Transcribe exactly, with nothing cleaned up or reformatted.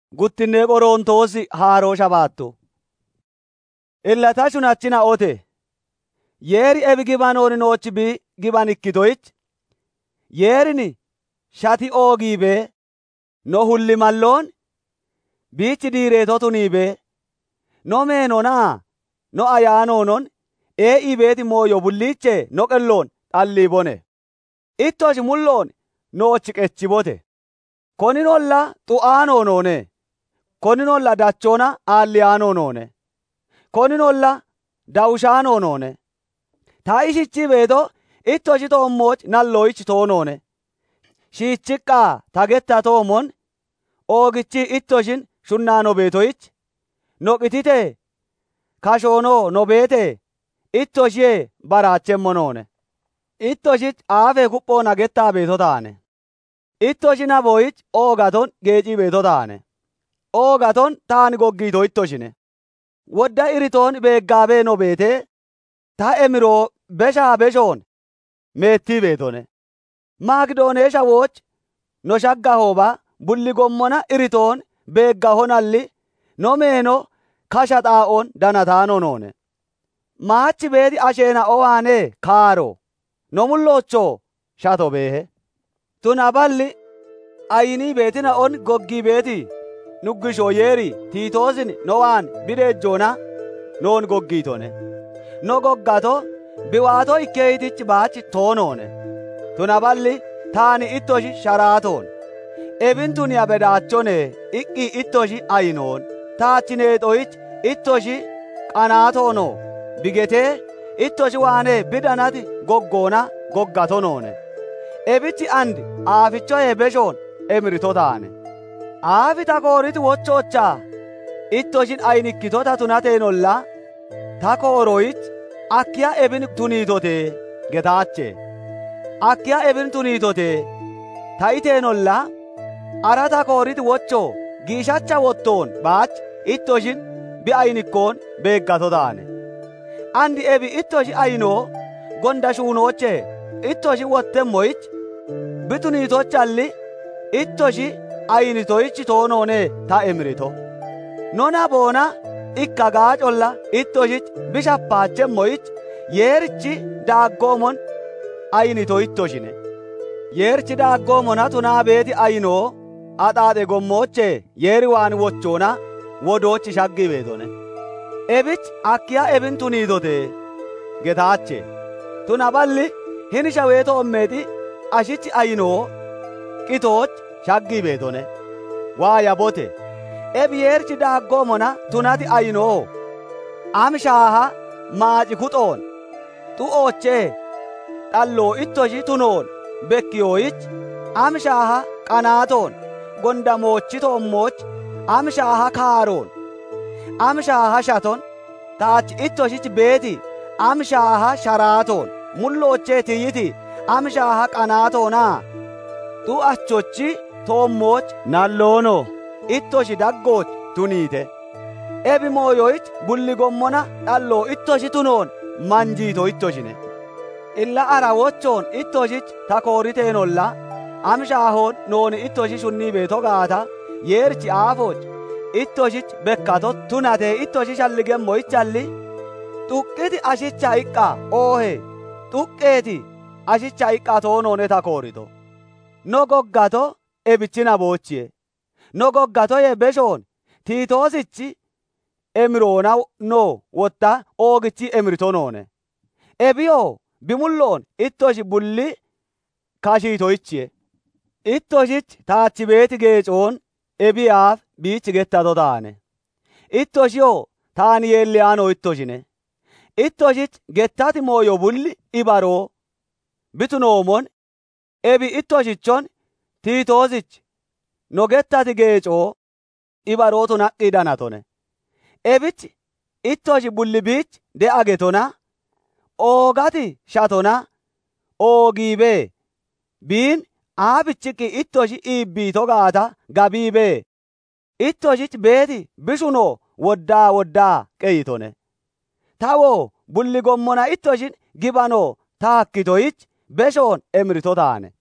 Guttinne Qorontoosi haaroo shabaattu. Illata shunachina ote. Yeeri ebi gibanooni noochi bi giban ikkitoyich. Yeerini shati oogiibe no hulli malloon biichi diireetotuniibe no meenonaa no ayaanoonon ee ibeeti mooyo bulliche no qelloon xalliibone. Ittoshi mulloon noochi qechibote. Koninolla xu'aanoonone. Koninolla dachona aalliyaanoonone. Koninolla dawushaanoonone. Ta ishichi beeto ittoshi toommoch nalloyich toonone. Shiichiqqaa tagetta toomon oogichi ittoshin shunnaano beetoyich no qitite kashoono no beete ittoshiye baraachemmonone. Ittoshich aafe kuphoo nagettaa beeto taane. Ittoshi naboyich oogaton geecii beeto taane. Oogaton taan goggiito ittoshine. Wodda iritoon beeggaabee no beete ta emiroo beshaa beshoon meettii beetone. Maakidooneesha wooch no shagga hooba bulli gommona iritoon beegga honalli no meeno kasha xaa'oon danataanonoone. Maachi beeti asheena owaanee kaaro no mulloochoo shato beehe. Tuna balli ayinii beetina on goggii beeti nuggishoo yeeri tiitoosin no waan bideejjoona noon goggiitone. No goggato biwaato ikkeeyitich baachi toonoone. Tuna balli taani ittoshi sharaatoon. Ebintuniya bedaachone iqqi ittoshi ayinoon. Taachineexoyich ittoshi qanaatoono bigetee ittoshi waanee bidanati goggoona goggatonoone. Ebichi andi aafichoye beshoon emirito taane. Aafi ta kooriti wochoochaa ittoshin ayinikkitota tunateenolla ta kooroyich akkiya ebin tuniitote getaache. Akkiya ebin tuniitote ta iteenolla ara ta kooriti wochoo giishacha wottoon baach ittoshin bi ayinikkoon beeggato taane. Andi ebi ittoshi ayinoo gonda shuunooche ittoshi wottemmoyich bituniitochalli ittoshi ayinitoyich toonoone ta emirito. Nona boona ikka gaacolla ittoshich bishappaachemmoyich yeerichi daaggoomon ayinito ittoshine. Yeerichi daaggoomona tunaa beeti ayinoo axaaxe gommooche yeeri waan wochoona wodoochi shaggi beetone. Ebich akkiya ebin tuniitote getaache. Tuna balli hin shaweeto ommeeti ashichi ayinoo qitooch shaggi beetone. Waa yabote. Ebi yeerichi daaggoomona tunati ayinoo amshaaha maaci kuxoon xu'oochee xalloo ittoshi tunoon bekkiyooyich amshaaha qanaatoon gondamoochi toommoch amshaaha kaaroon amshaaha shaton taach ittoshich beeti amshaaha sharaatoon mulloochee tiyyiti amshaaha qanaatoonaa xu'achochi toommoch nalloono ittoshi daggooch tuniite. Ebi mooyoyich bulli gommona dhalloo ittoshi tunoon manjiito ittoshine. Illa ara wochoon ittoshich ta kooriteenolla amshaahoon nooni ittoshi shunnii beeto gaata yeerichi aafoch ittoshich bekkato tunatee ittoshi shalligemmoyichalli xuqqiti ashicha iqqa oohe xuqqeeti ashicha iqqa toonoone ta koorito. No goggato ebichina boochiye. No goggatoye beshoon tiitoosichi emiroona no wotta oogichi emiritonoone. Ebiyoo bimulloon ittoshi bulli kashiitoyichiye. Ittoshich taachi beeti geecoon ebiyaaf biichi gettato taane. Ittoshiyoo taani yeelliyaanoo ittoshine. Ittoshich gettati mooyo bulli ibaroo bitunoomon ebi ittoshichon tiitoosich no gettati geecoo ibarootu naqqii danatone. Ebich ittoshi bulli biich de'a getona oogati shatona oogiibee biin aafichikki ittoshi iibbiito gaata gabiibee ittoshich beeti bishunoo woddaa woddaa qeyitone. Tawoo bulli gommona ittoshin gibanoo taakkitoyich beshoon emirito taane.